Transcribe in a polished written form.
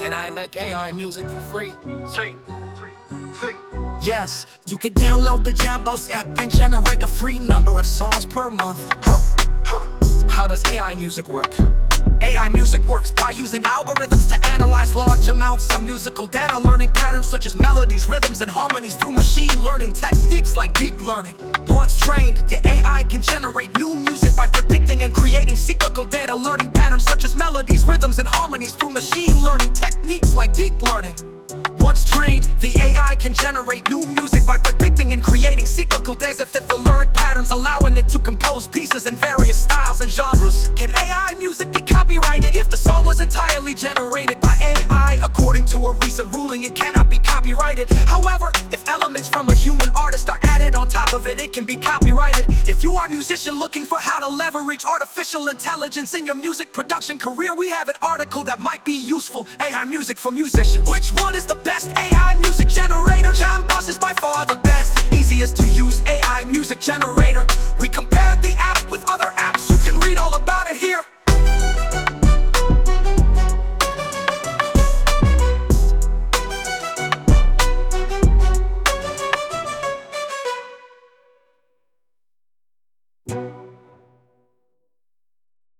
and I make AI music for free. Free. Free. Yes, you can download the Jambos app and generate a free number of songs per month. How does AI music work? AI music works by using algorithms to analyze large amounts of musical data, learning patterns such as melodies, rhythms, and harmonies through machine learning techniques like deep learning. Once trained, the AI can generate new music by predicting and creating cyclical data, learning patterns such as melodies, rhythms, and harmonies through machine learning techniques like deep learning. Once trained, the AI can generate new music by predicting and creating cyclical data that fit the learned patterns, allowing it to compose pieces in various styles and genres. Can AI music be copyrighted if the song was entirely generated by AI? According to a recent ruling, it cannot be copyrighted. However, if elements from a human artist are added on top of it, it can be copyrighted. If you are a musician looking for how to leverage artificial intelligence in your music production career, we have an article that might be useful. AI music for musicians. Which one is the best AI music generator? Jambos is by far the best, easiest to use AI music generator. We compared the